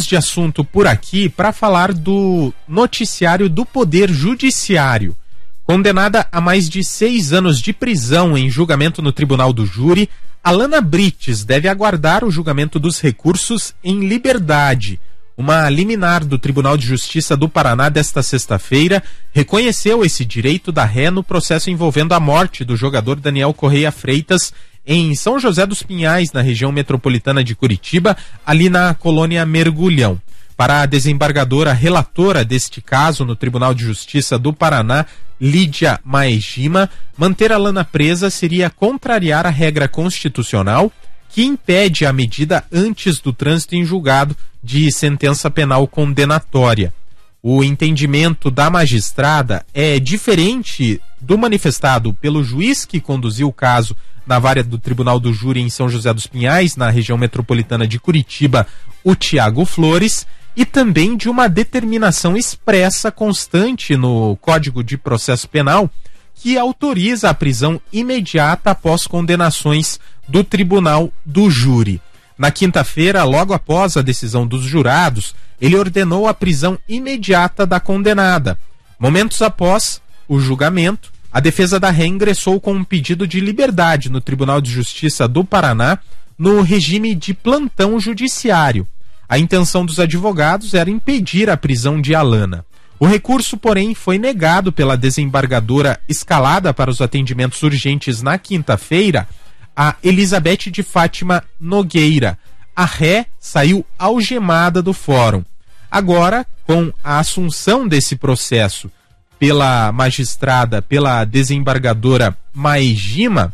de assunto por aqui para falar do noticiário do Poder Judiciário. Condenada a mais de 6 anos de prisão em julgamento no Tribunal do Júri, Alana Brites deve aguardar o julgamento dos recursos em liberdade. Uma liminar do Tribunal de Justiça do Paraná desta sexta-feira reconheceu esse direito da ré no processo envolvendo a morte do jogador Daniel Correia Freitas em São José dos Pinhais, na região metropolitana de Curitiba, ali na colônia Mergulhão. Para a desembargadora relatora deste caso no Tribunal de Justiça do Paraná, Lídia Maegima, manter a Alana presa seria contrariar a regra constitucional que impede a medida antes do trânsito em julgado de sentença penal condenatória. O entendimento da magistrada é diferente do manifestado pelo juiz que conduziu o caso na vara do Tribunal do Júri em São José dos Pinhais, na região metropolitana de Curitiba, o Tiago Flores, e também de uma determinação expressa constante no Código de Processo Penal que autoriza a prisão imediata após condenações do Tribunal do Júri. Na quinta-feira, logo após a decisão dos jurados, ele ordenou a prisão imediata da condenada. Momentos após o julgamento, a defesa da ré ingressou com um pedido de liberdade no Tribunal de Justiça do Paraná no regime de plantão judiciário. A intenção dos advogados era impedir a prisão de Alana. O recurso, porém, foi negado pela desembargadora escalada para os atendimentos urgentes na quinta-feira, a Elizabeth de Fátima Nogueira. A ré saiu algemada do fórum. Agora, com a assunção desse processo pela magistrada, pela desembargadora Maegima,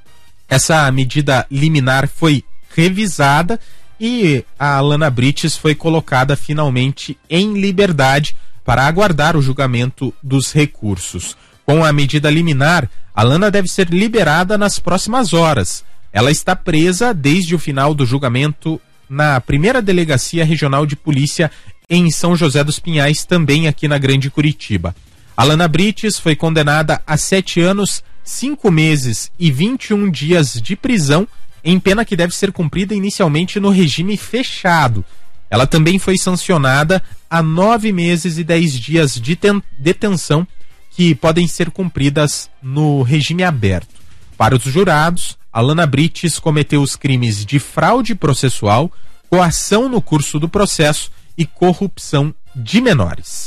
essa medida liminar foi revisada e a Alana Brites foi colocada finalmente em liberdade para aguardar o julgamento dos recursos. Com a medida liminar, Alana deve ser liberada nas próximas horas. Ela está presa desde o final do julgamento na primeira delegacia regional de polícia em São José dos Pinhais, também aqui na Grande Curitiba. Alana Brites foi condenada a 7 anos, 5 meses e 21 dias de prisão, em pena que deve ser cumprida inicialmente no regime fechado. Ela também foi sancionada a 9 meses e 10 dias de detenção, que podem ser cumpridas no regime aberto. Para os jurados, Alana Brites cometeu os crimes de fraude processual, coação no curso do processo e corrupção de menores.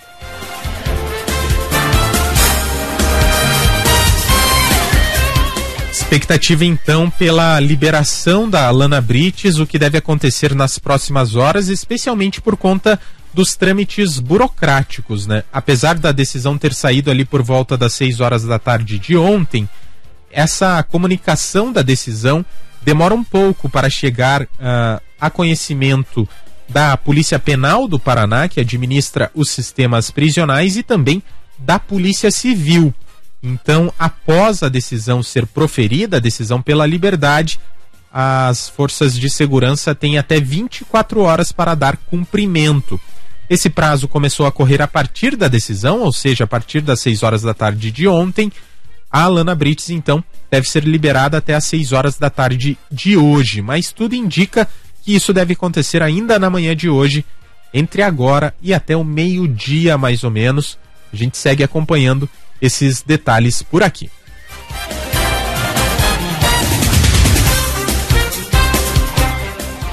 Expectativa então pela liberação da Alana Brites, o que deve acontecer nas próximas horas, especialmente por conta dos trâmites burocráticos, né? Apesar da decisão ter saído ali por volta das 6 horas da tarde de ontem, essa comunicação da decisão demora um pouco para chegar a conhecimento da Polícia Penal do Paraná, que administra os sistemas prisionais, e também da Polícia Civil. Então, após a decisão ser proferida, a decisão pela liberdade, as forças de segurança têm até 24 horas para dar cumprimento. Esse prazo começou a correr a partir da decisão, ou seja, a partir das 6 horas da tarde de ontem. A Alana Brites, então, deve ser liberada até as 6 horas da tarde de hoje, mas tudo indica que isso deve acontecer ainda na manhã de hoje, entre agora e até o meio-dia, mais ou menos. A gente segue acompanhando esses detalhes por aqui.